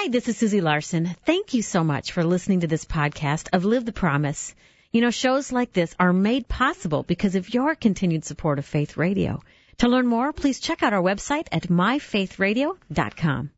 this is Susie Larson. Thank you so much for listening to this podcast of Live the Promise. You know, shows like this are made possible because of your continued support of Faith Radio. To learn more, please check out our website at myfaithradio.com.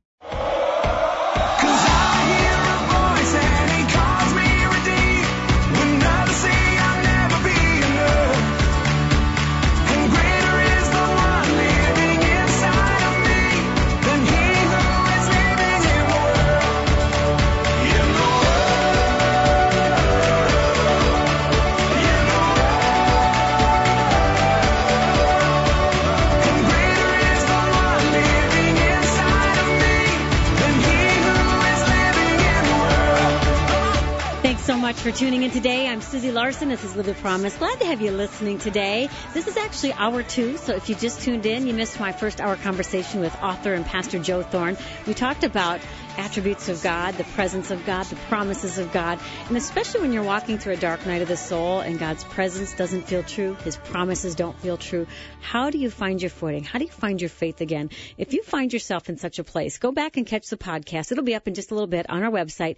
So much for tuning in today. I'm Susie Larson. This is Live the Promise. Glad to have you listening today. This is actually hour 2, so if you just tuned in, you missed my first hour conversation with author and pastor Joe Thorne. We talked about attributes of God, the presence of God, the promises of God, and especially when you're walking through a dark night of the soul and God's presence doesn't feel true, His promises don't feel true, how do you find your footing? How do you find your faith again? If you find yourself in such a place, go back and catch the podcast. It'll be up in just a little bit on our website,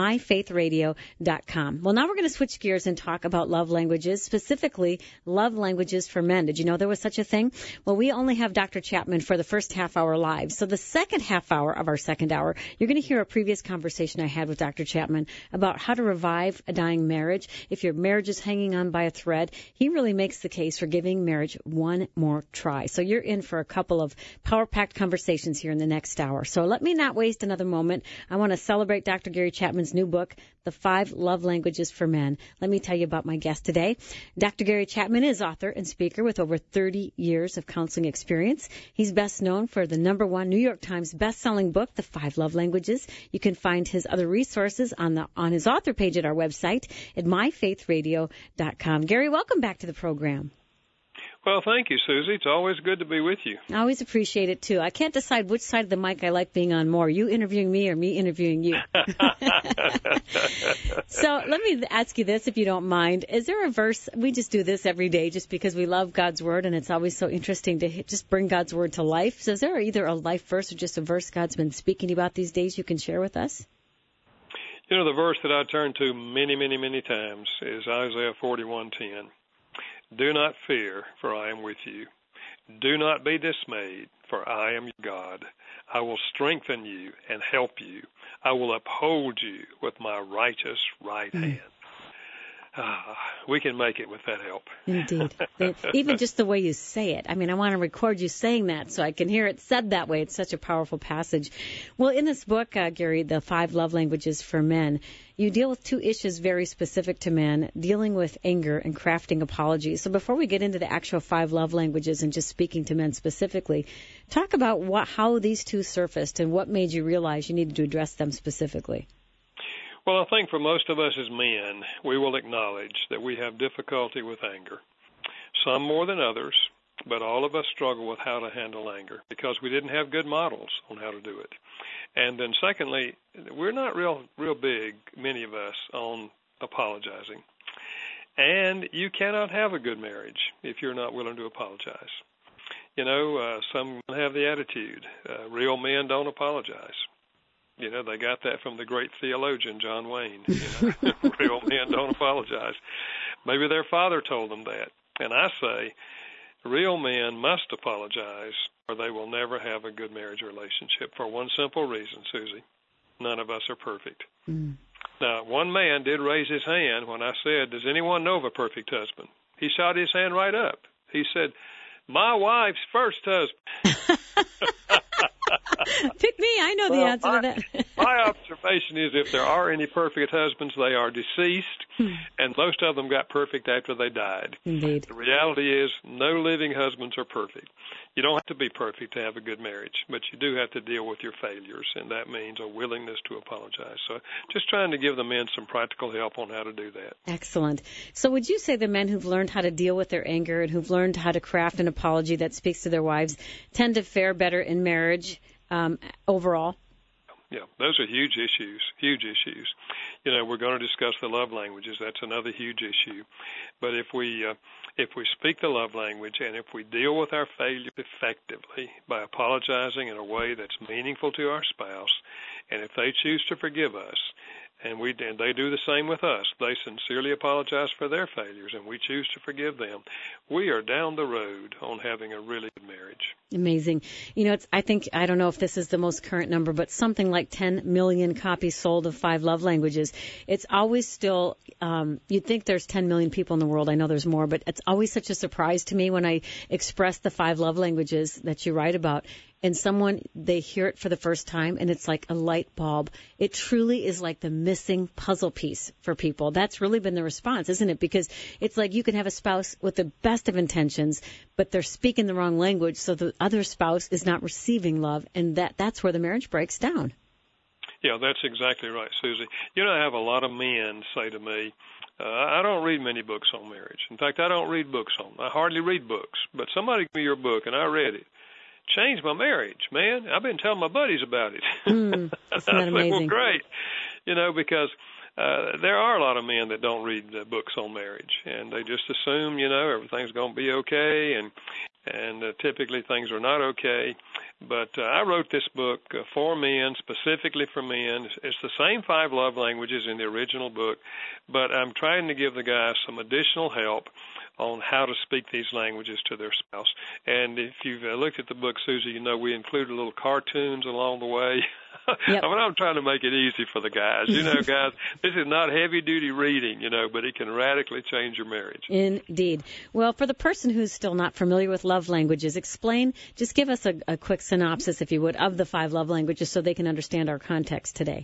myfaithradio.com. Well, now we're going to switch gears and talk about love languages, specifically love languages for men. Did you know there was such a thing? Well, we only have Dr. Chapman for the first half hour live. So the second half hour of our second hour, you're going to hear a previous conversation I had with Dr. Chapman about how to revive a dying marriage. If your marriage is hanging on by a thread, he really makes the case for giving marriage one more try. So you're in for a couple of power-packed conversations here in the next hour. So let me not waste another moment. I want to celebrate Dr. Gary Chapman's new book, The 5 Love Languages for Men. Let me tell you about my guest today. Dr. Gary Chapman is author and speaker with over 30 years of counseling experience. He's best known for the #1 New York Times best-selling book, The 5 Love Languages. You can find his other resources on his author page at our website at myfaithradio.com. Gary, welcome back to the program. Well, thank you, Susie. It's always good to be with you. I always appreciate it, too. I can't decide which side of the mic I like being on more, you interviewing me or me interviewing you. So let me ask you this, if you don't mind. Is there a verse? We just do this every day just because we love God's Word, and it's always so interesting to just bring God's Word to life. So is there either a life verse or just a verse God's been speaking about these days you can share with us? You know, the verse that I turn to many, many, many times is Isaiah 41:10. Do not fear, for I am with you. Do not be dismayed, for I am your God. I will strengthen you and help you. I will uphold you with my righteous right hand. We can make it with that help. Indeed. Even just the way you say it. I mean, I want to record you saying that so I can hear it said that way. It's such a powerful passage. Well, in this book, Gary, The 5 Love Languages for Men, you deal with 2 issues very specific to men, dealing with anger and crafting apologies. So before we get into the actual 5 love languages and just speaking to men specifically, talk about how these 2 surfaced and what made you realize you needed to address them specifically. Well, I think for most of us as men, we will acknowledge that we have difficulty with anger, some more than others, but all of us struggle with how to handle anger because we didn't have good models on how to do it. And then secondly, we're not real big, many of us, on apologizing. And you cannot have a good marriage if you're not willing to apologize. You know, some have the attitude, real men don't apologize. You know, they got that from the great theologian, John Wayne. You know, real men don't apologize. Maybe their father told them that. And I say, real men must apologize or they will never have a good marriage relationship for one simple reason, Susie. None of us are perfect. Mm. Now, one man did raise his hand when I said, does anyone know of a perfect husband? He shot his hand right up. He said, my wife's first husband. Pick me. I know the answer to that. My observation is if there are any perfect husbands, they are deceased, and most of them got perfect after they died. Indeed. The reality is no living husbands are perfect. You don't have to be perfect to have a good marriage, but you do have to deal with your failures, and that means a willingness to apologize. So just trying to give the men some practical help on how to do that. Excellent. So would you say the men who've learned how to deal with their anger and who've learned how to craft an apology that speaks to their wives tend to fare better in marriage overall? Yeah, those are huge issues, huge issues. We're going to discuss the love languages. That's another huge issue. But if we speak the love language and if we deal with our failure effectively by apologizing in a way that's meaningful to our spouse, and if they choose to forgive us, and they do the same with us. They sincerely apologize for their failures, and we choose to forgive them. We are down the road on having a really good marriage. Amazing. I don't know if this is the most current number, but something like 10 million copies sold of 5 love languages. It's always still, you'd think there's 10 million people in the world. I know there's more, but it's always such a surprise to me when I express the 5 love languages that you write about. And they hear it for the first time, and it's like a light bulb. It truly is like the missing puzzle piece for people. That's really been the response, isn't it? Because it's like you can have a spouse with the best of intentions, but they're speaking the wrong language, so the other spouse is not receiving love, and that's where the marriage breaks down. Yeah, that's exactly right, Susie. I have a lot of men say to me, I don't read many books on marriage. In fact, I don't read books I hardly read books, but somebody give me your book, and I read it. Changed my marriage, man. I've been telling my buddies about it. Isn't that amazing? Well, great. Because there are a lot of men that don't read books on marriage, and they just assume, everything's going to be okay, and typically things are not okay. But I wrote this book for men, specifically for men. It's the same 5 love languages in the original book, but I'm trying to give the guys some additional help on how to speak these languages to their spouse. And if you've looked at the book, Susie, we included little cartoons along the way. Yep. I'm trying to make it easy for the guys. Guys, this is not heavy-duty reading, but it can radically change your marriage. Indeed. Well, for the person who's still not familiar with love languages, just give us a quick synopsis, if you would, of the 5 love languages so they can understand our context today.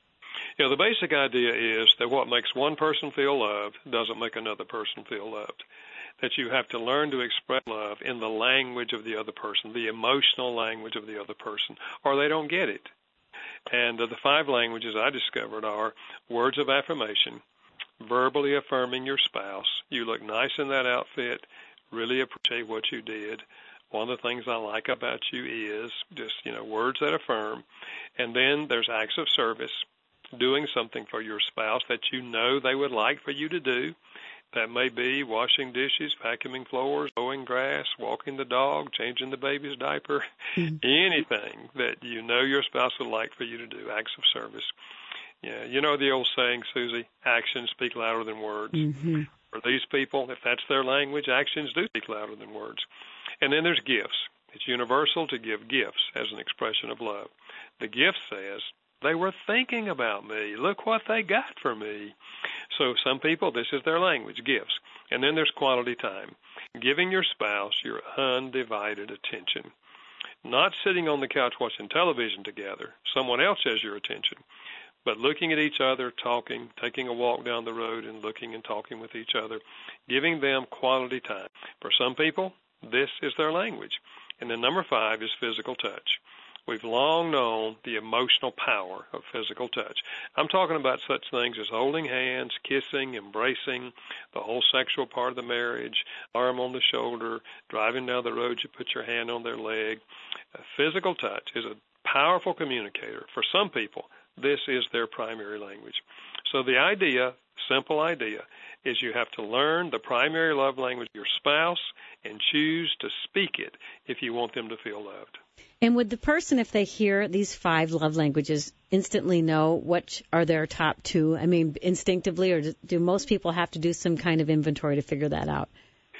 The basic idea is that what makes one person feel loved doesn't make another person feel loved. That you have to learn to express love in the language of the other person, the emotional language of the other person, or they don't get it. And the 5 languages I discovered are words of affirmation, verbally affirming your spouse. You look nice in that outfit, really appreciate what you did. One of the things I like about you is just, words that affirm. And then there's acts of service, doing something for your spouse that they would like for you to do. That may be washing dishes, vacuuming floors, mowing grass, walking the dog, changing the baby's diaper, anything that your spouse would like for you to do, acts of service. Yeah, the old saying, Susie, actions speak louder than words. Mm-hmm. For these people, if that's their language, actions do speak louder than words. And then there's gifts. It's universal to give gifts as an expression of love. The gift says, they were thinking about me. Look what they got for me. So some people, this is their language, gifts. And then there's quality time. Giving your spouse your undivided attention. Not sitting on the couch watching television together. Someone else has your attention. But looking at each other, talking, taking a walk down the road and looking and talking with each other. Giving them quality time. For some people, this is their language. And then number 5 is physical touch. We've long known the emotional power of physical touch. I'm talking about such things as holding hands, kissing, embracing, the whole sexual part of the marriage, arm on the shoulder, driving down the road, you put your hand on their leg. Physical touch is a powerful communicator. For some people, this is their primary language. So the idea, simple idea, is you have to learn the primary love language of your spouse and choose to speak it if you want them to feel loved. And would the person, if they hear these 5 love languages, instantly know what are their top 2? I mean, instinctively, or do most people have to do some kind of inventory to figure that out?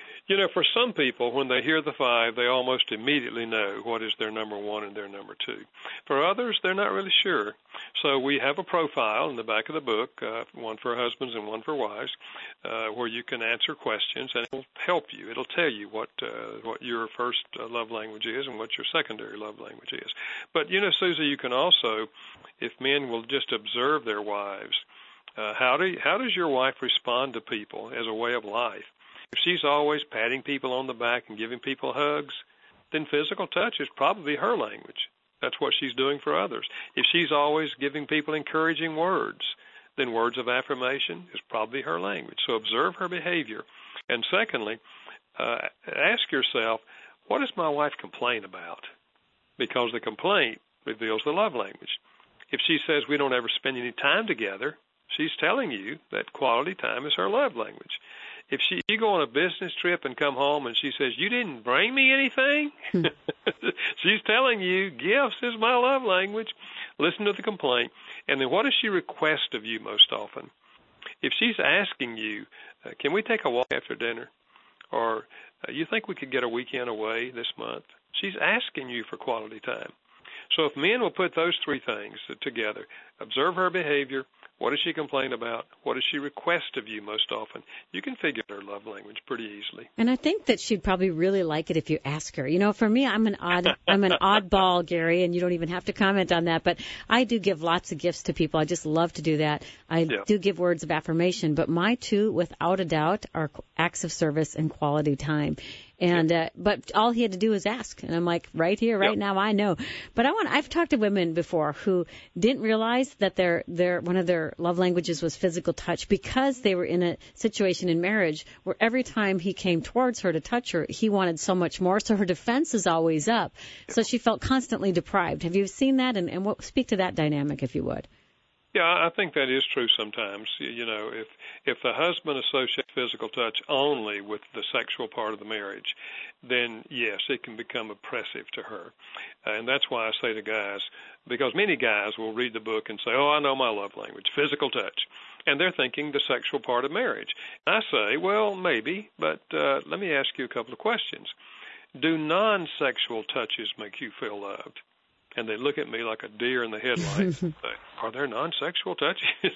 For some people, when they hear the 5, they almost immediately know what is their number 1 and their number 2. For others, they're not really sure. So we have a profile in the back of the book, one for husbands and one for wives, where you can answer questions, and it will help you. It'll tell you what your first love language is and what your secondary love language is. But, Susie, you can also, if men will just observe their wives, how does your wife respond to people as a way of life? If she's always patting people on the back and giving people hugs, then physical touch is probably her language. That's what she's doing for others. If she's always giving people encouraging words, then words of affirmation is probably her language. So observe her behavior. And secondly, ask yourself, what does my wife complain about? Because the complaint reveals the love language. If she says we don't ever spend any time together, she's telling you that quality time is her love language. If you go on a business trip and come home and she says, you didn't bring me anything, she's telling you gifts is my love language. Listen to the complaint. And then what does she request of you most often? If she's asking you, can we take a walk after dinner? Or you think we could get a weekend away this month? She's asking you for quality time. So if men will put those three things together, observe her behavior, what does she complain about? What does she request of you most often? You can figure out her love language pretty easily. And I think that she'd probably really like it if you ask her. You know, for me, I'm an oddball, Gary, and you don't even have to comment on that. But I do give lots of gifts to people. I just love to do that. I do give words of affirmation. But my two, without a doubt, are acts of service and quality time. And but all he had to do was ask, and I'm like, right here, right now, I know. But I've talked to women before who didn't realize that their one of their love languages was physical touch, because they were in a situation in marriage where every time he came towards her to touch her, he wanted so much more. So her defense is always up. So she felt constantly deprived. Have you seen that? And speak to that dynamic, if you would. Yeah, I think that is true sometimes. You know, if the husband associates physical touch only with the sexual part of the marriage, then yes, it can become oppressive to her. And that's why I say to guys, because many guys will read the book and say, oh, I know my love language, physical touch. And they're thinking the sexual part of marriage. And I say, well, maybe, but let me ask you a couple of questions. Do non-sexual touches make you feel loved? And they look at me like a deer in the headlights and say, are there non-sexual touches?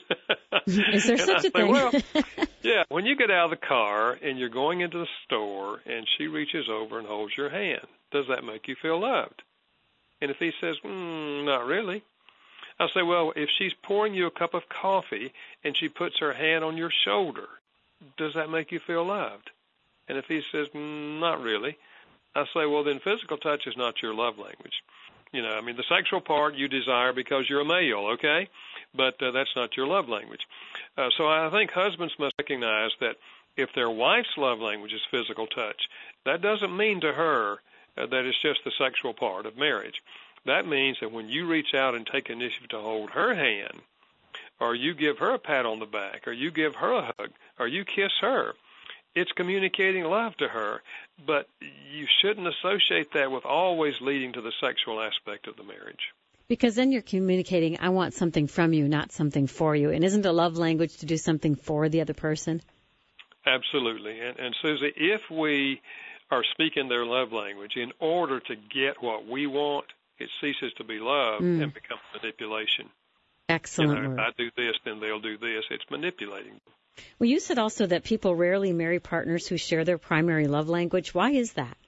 Is there such a thing? Well, yeah, when you get out of the car and you're going into the store and she reaches over and holds your hand, does that make you feel loved? And if he says, not really, I'll say, well, if she's pouring you a cup of coffee and she puts her hand on your shoulder, does that make you feel loved? And if he says, not really, I'll say, well, then physical touch is not your love language. You know, I mean, the sexual part you desire because you're a male, okay? But that's not your love language. So I think husbands must recognize that if their wife's love language is physical touch, that doesn't mean to her that it's just the sexual part of marriage. That means that when you reach out and take initiative to hold her hand, or you give her a pat on the back, or you give her a hug, or you kiss her, it's communicating love to her, but you shouldn't associate that with always leading to the sexual aspect of the marriage. Because then you're communicating, I want something from you, not something for you. And isn't a love language to do something for the other person? Absolutely. And Susie, if we are speaking their love language in order to get what we want, it ceases to be love and becomes manipulation. Excellent. You know, if I do this, then they'll do this. It's manipulating them. Well, you said also that people rarely marry partners who share their primary love language. Why is that?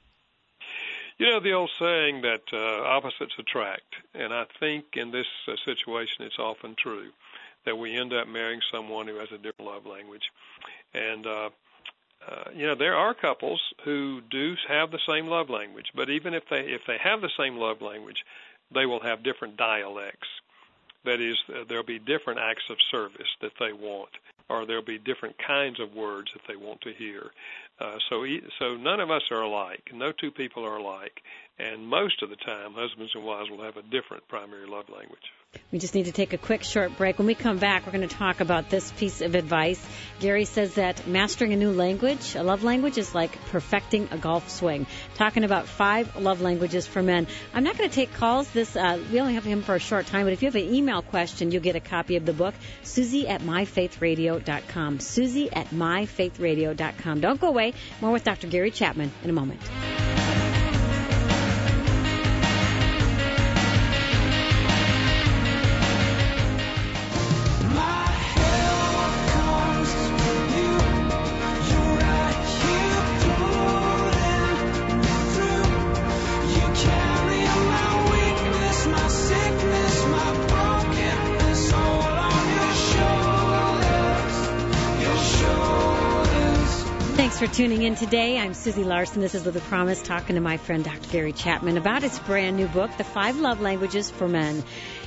You know, the old saying that opposites attract, and I think in this situation it's often true that we end up marrying someone who has a different love language. And, you know, there are couples who do have the same love language, but even if they have the same love language, they will have different dialects. That is, there'll be different acts of service that they want, or there'll be different kinds of words that they want to hear. So none of us are alike. No two people are alike. And most of the time, husbands and wives will have a different primary love language. We just need to take a quick short break. When we come back, we're going to talk about this piece of advice. Gary says that mastering a new language, a love language, is like perfecting a golf swing. Talking about 5 love languages for men. I'm not going to take calls. We only have him for a short time, but if you have an email question, you'll get a copy of the book. Susie@myfaithradio.com. Susie@myfaithradio.com. Don't go away. More with Dr. Gary Chapman in a moment. Thanks for tuning in today. I'm Susie Larson. This is With a Promise, talking to my friend Dr. Gary Chapman about his brand new book, The 5 Love Languages for Men.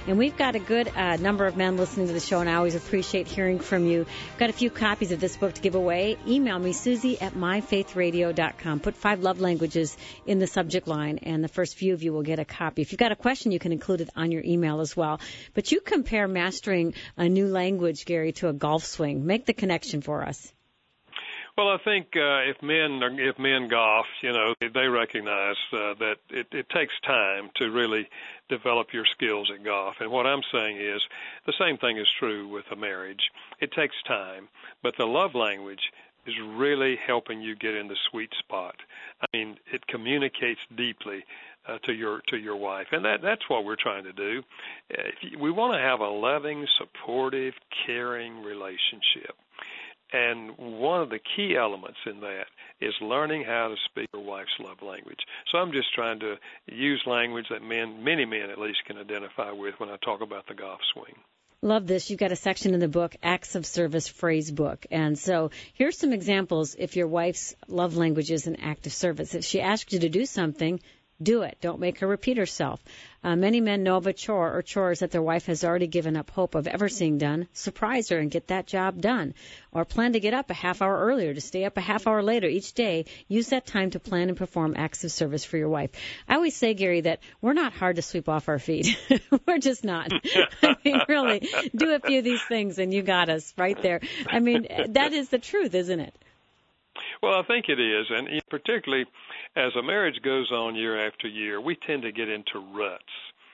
And we've got a good number of men listening to the show, and I always appreciate hearing from you. I've got a few copies of this book to give away. Email me, Susie@myfaithradio.com. Put 5 love languages in the subject line, and the first few of you will get a copy. If you've got a question, you can include it on your email as well. But you compare mastering a new language, Gary, to a golf swing. Make the connection for us. Well, I think if men golf, they recognize that it takes time to really develop your skills at golf. And what I'm saying is the same thing is true with a marriage. It takes time, but the love language is really helping you get in the sweet spot. I mean, it communicates deeply to your wife, and that's what we're trying to do. We want to have a loving, supportive, caring relationship. And one of the key elements in that is learning how to speak your wife's love language. So I'm just trying to use language that many men at least, can identify with when I talk about the golf swing. Love this. You've got a section in the book, Acts of Service Phrase Book. And so here's some examples if your wife's love language is an act of service. If she asks you to do something, do it. Don't make her repeat herself. Many men know of a chore or chores that their wife has already given up hope of ever seeing done. Surprise her and get that job done. Or plan to get up a half hour earlier, to stay up a half hour later each day. Use that time to plan and perform acts of service for your wife. I always say, Gary, that we're not hard to sweep off our feet. We're just not. I mean, really, do a few of these things and you got us right there. I mean, that is the truth, isn't it? Well, I think it is, and particularly as a marriage goes on year after year, we tend to get into ruts,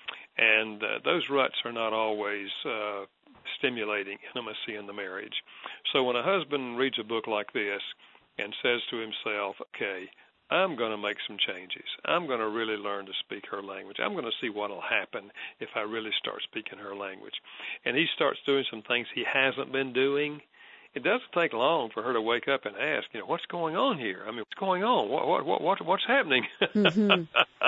and those ruts are not always stimulating intimacy in the marriage. So when a husband reads a book like this and says to himself, okay, I'm going to make some changes. I'm going to really learn to speak her language. I'm going to see what will happen if I really start speaking her language. And he starts doing some things he hasn't been doing. It doesn't take long for her to wake up and ask, what's going on here? I mean, what's going on? What's happening? Mm-hmm.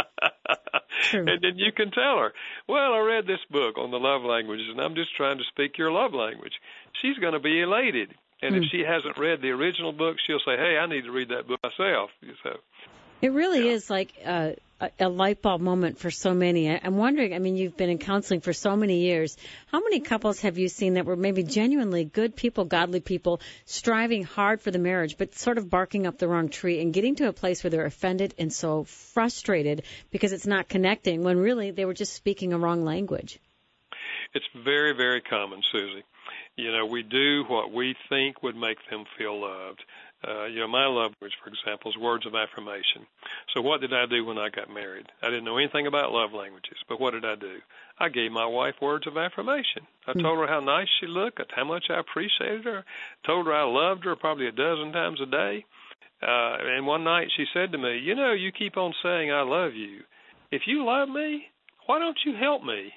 And then you can tell her, well, I read this book on the love languages, and I'm just trying to speak your love language. She's going to be elated. And if she hasn't read the original book, she'll say, hey, I need to read that book myself. So, it really is like a light bulb moment for so many. I'm wondering, I mean, you've been in counseling for so many years. How many couples have you seen that were maybe genuinely good people, godly people, striving hard for the marriage, but sort of barking up the wrong tree and getting to a place where they're offended and so frustrated because it's not connecting when really they were just speaking a wrong language? It's very, very common, Susie. We do what we think would make them feel loved. My love language, for example, is words of affirmation. So what did I do when I got married? I didn't know anything about love languages, but what did I do? I gave my wife words of affirmation. I told her how nice she looked, how much I appreciated her, told her I loved her probably a dozen times a day. And one night she said to me, you keep on saying I love you. If you love me, why don't you help me?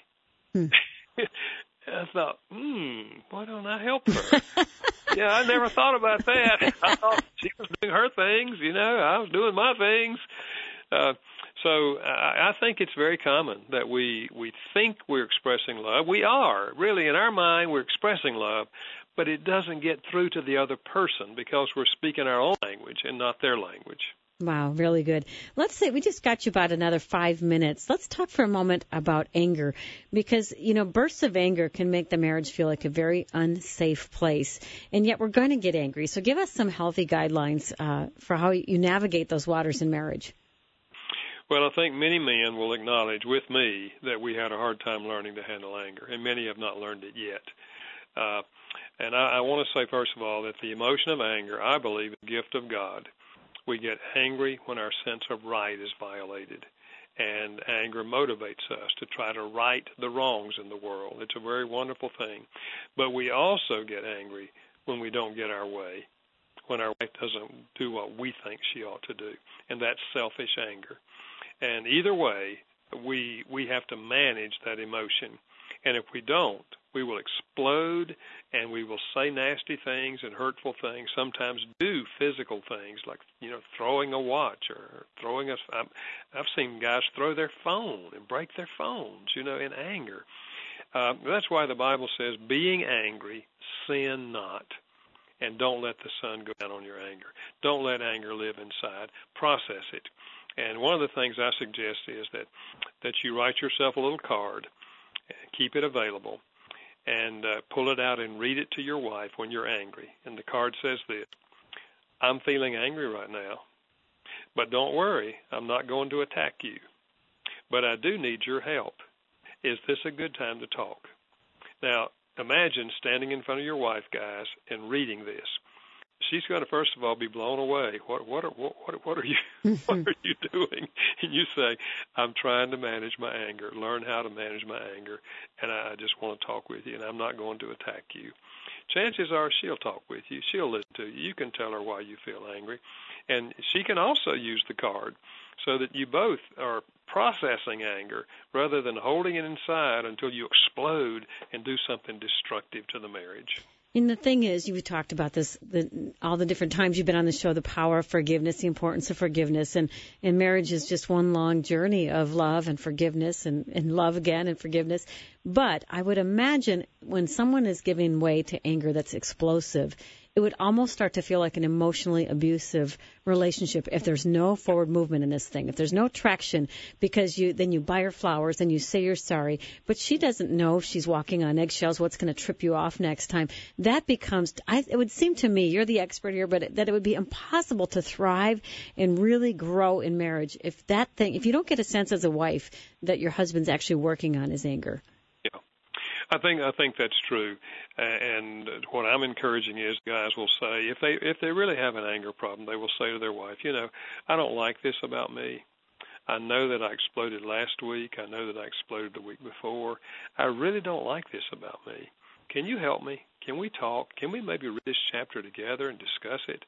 I thought, why don't I help her? Yeah, I never thought about that. I thought she was doing her things, I was doing my things. So I think it's very common that we think we're expressing love. We are. Really, in our mind, we're expressing love, but it doesn't get through to the other person because we're speaking our own language and not their language. Wow, really good. Let's say we just got you about another 5 minutes. Let's talk for a moment about anger because, bursts of anger can make the marriage feel like a very unsafe place. And yet we're going to get angry. So give us some healthy guidelines for how you navigate those waters in marriage. Well, I think many men will acknowledge with me that we had a hard time learning to handle anger, and many have not learned it yet. And I want to say, first of all, that the emotion of anger, I believe, is a gift of God. We get angry when our sense of right is violated, and anger motivates us to try to right the wrongs in the world. It's a very wonderful thing. But we also get angry when we don't get our way, when our wife doesn't do what we think she ought to do, and that's selfish anger. And either way, we have to manage that emotion. And if we don't, we will explode and we will say nasty things and hurtful things, sometimes do physical things like, throwing a watch or throwing a... I've seen guys throw their phone and break their phones, in anger. That's why the Bible says, being angry, sin not. And don't let the sun go down on your anger. Don't let anger live inside. Process it. And one of the things I suggest is that you write yourself a little card, keep it available, and pull it out and read it to your wife when you're angry. And the card says this: I'm feeling angry right now, but don't worry, I'm not going to attack you. But I do need your help. Is this a good time to talk? Now, imagine standing in front of your wife, guys, and reading this. She's going to, first of all, be blown away. What are you what are you doing? And you say, I'm trying to manage my anger, learn how to manage my anger, and I just want to talk with you, and I'm not going to attack you. Chances are she'll talk with you. She'll listen to you. You can tell her why you feel angry. And she can also use the card so that you both are processing anger rather than holding it inside until you explode and do something destructive to the marriage. And the thing is, you talked about this, all the different times you've been on the show, the power of forgiveness, the importance of forgiveness. And marriage is just one long journey of love and forgiveness and love again and forgiveness. But I would imagine when someone is giving way to anger that's explosive, it would almost start to feel like an emotionally abusive relationship if there's no forward movement in this thing, if there's no traction, because then you buy her flowers and you say you're sorry, but she doesn't know if she's walking on eggshells, what's going to trip you off next time. That becomes, it would seem to me, you're the expert here, but that it would be impossible to thrive and really grow in marriage if you don't get a sense as a wife that your husband's actually working on his anger. I think that's true, and what I'm encouraging is guys will say if they really have an anger problem, they will say to their wife, I don't like this about me. I know that I exploded last week. I know that I exploded the week before. I really don't like this about me. Can you help me? Can we talk? Can we maybe read this chapter together and discuss it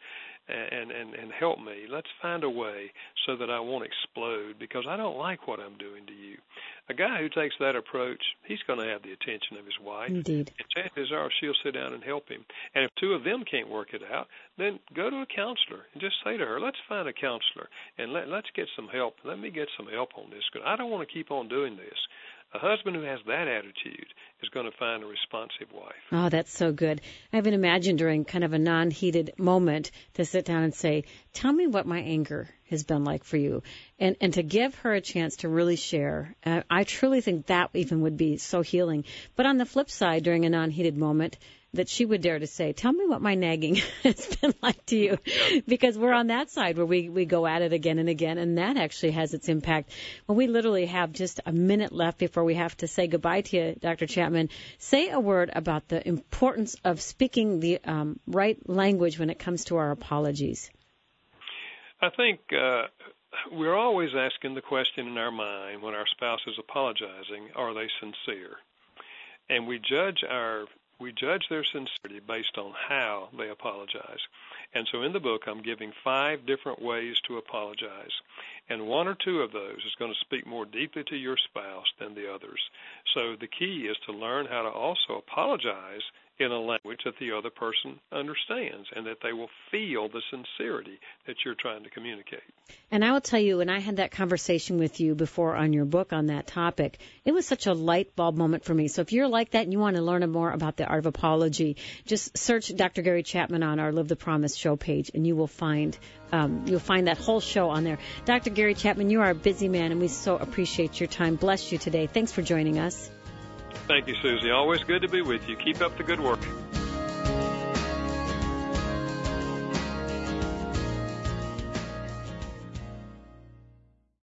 and help me? Let's find a way so that I won't explode because I don't like what I'm doing to you. A guy who takes that approach, he's going to have the attention of his wife. Indeed. And chances are she'll sit down and help him. And if two of them can't work it out, then go to a counselor and just say to her, let's find a counselor and let's get some help. Let me get some help on this because I don't want to keep on doing this. A husband who has that attitude is going to find a responsive wife. Oh, that's so good. I haven't imagined during kind of a non-heated moment to sit down and say, tell me what my anger has been like for you, and to give her a chance to really share. I truly think that even would be so healing. But on the flip side, during a non-heated moment, that she would dare to say, tell me what my nagging has been like to you, because we're on that side where we go at it again and again, and that actually has its impact. Well, we literally have just a minute left before we have to say goodbye to you, Dr. Chapman. Say a word about the importance of speaking the right language when it comes to our apologies. I think we're always asking the question in our mind when our spouse is apologizing, are they sincere? And we judge their sincerity based on how they apologize. And so in the book, I'm giving 5 different ways to apologize. And 1 or 2 of those is going to speak more deeply to your spouse than the others. So the key is to learn how to also apologize in a language that the other person understands and that they will feel the sincerity that you're trying to communicate. And I will tell you, when I had that conversation with you before on your book on that topic, it was such a light bulb moment for me. So if you're like that and you want to learn more about the art of apology, just search Dr. Gary Chapman on our Live the Promise show page, and you will find that whole show on there. Dr. Gary Chapman, you are a busy man, and we so appreciate your time. Bless you today. Thanks for joining us. Thank you, Susie. Always good to be with you. Keep up the good work.